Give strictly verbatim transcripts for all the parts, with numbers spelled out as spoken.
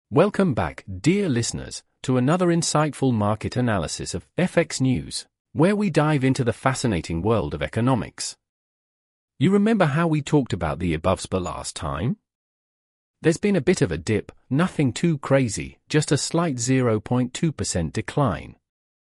Welcome back, dear listeners, to another insightful market analysis of F X News, where we dive into the fascinating world of economics. You remember how we talked about the IBovSpA last time? There's been a bit of a dip, nothing too crazy, just a slight zero point two percent decline.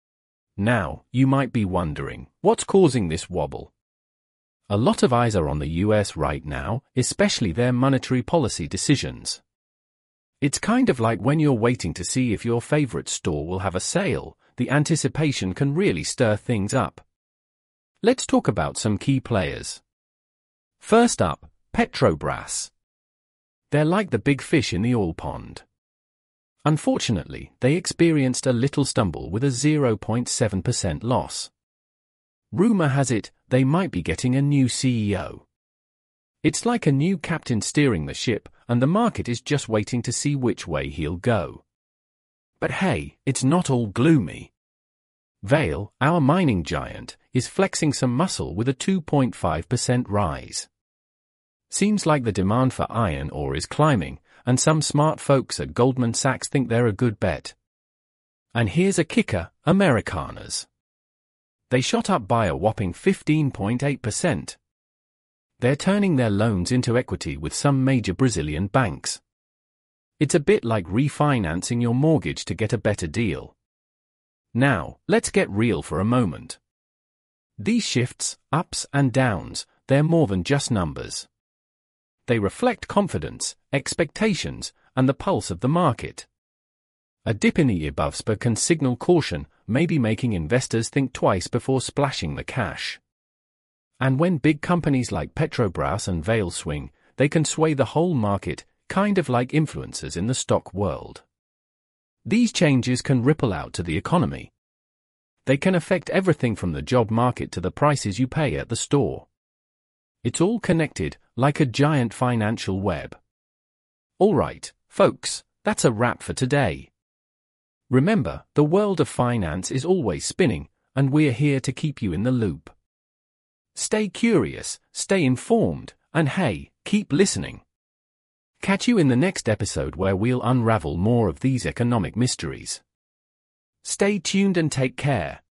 Now, you might be wondering, what's causing this wobble? A lot of eyes are on the U S right now, especially their monetary policy decisions. It's kind of like when you're waiting to see if your favorite store will have a sale, the anticipation can really stir things up. Let's talk about some key players. First up, Petrobras. They're like the big fish in the oil pond. Unfortunately, they experienced a little stumble with a zero point seven percent loss. Rumor has it, they might be getting a new C E O. It's like a new captain steering the ship, and the market is just waiting to see which way he'll go. But hey, it's not all gloomy. Vale, our mining giant, is flexing some muscle with a two point five percent rise. Seems like the demand for iron ore is climbing, and some smart folks at Goldman Sachs think they're a good bet. And here's a kicker, Americanas. They shot up by a whopping fifteen point eight percent. They're turning their loans into equity with some major Brazilian banks. It's a bit like refinancing your mortgage to get a better deal. Now, let's get real for a moment. These shifts, ups and downs, they're more than just numbers. They reflect confidence, expectations, and the pulse of the market. A dip in the IBovSpA can signal caution, maybe making investors think twice before splashing the cash. And when big companies like Petrobras and Vale swing, they can sway the whole market, kind of like influencers in the stock world. These changes can ripple out to the economy. They can affect everything from the job market to the prices you pay at the store. It's all connected, like a giant financial web. Alright, folks, that's a wrap for today. Remember, the world of finance is always spinning, and we're here to keep you in the loop. Stay curious, stay informed, and hey, keep listening. Catch you in the next episode where we'll unravel more of these economic mysteries. Stay tuned and take care.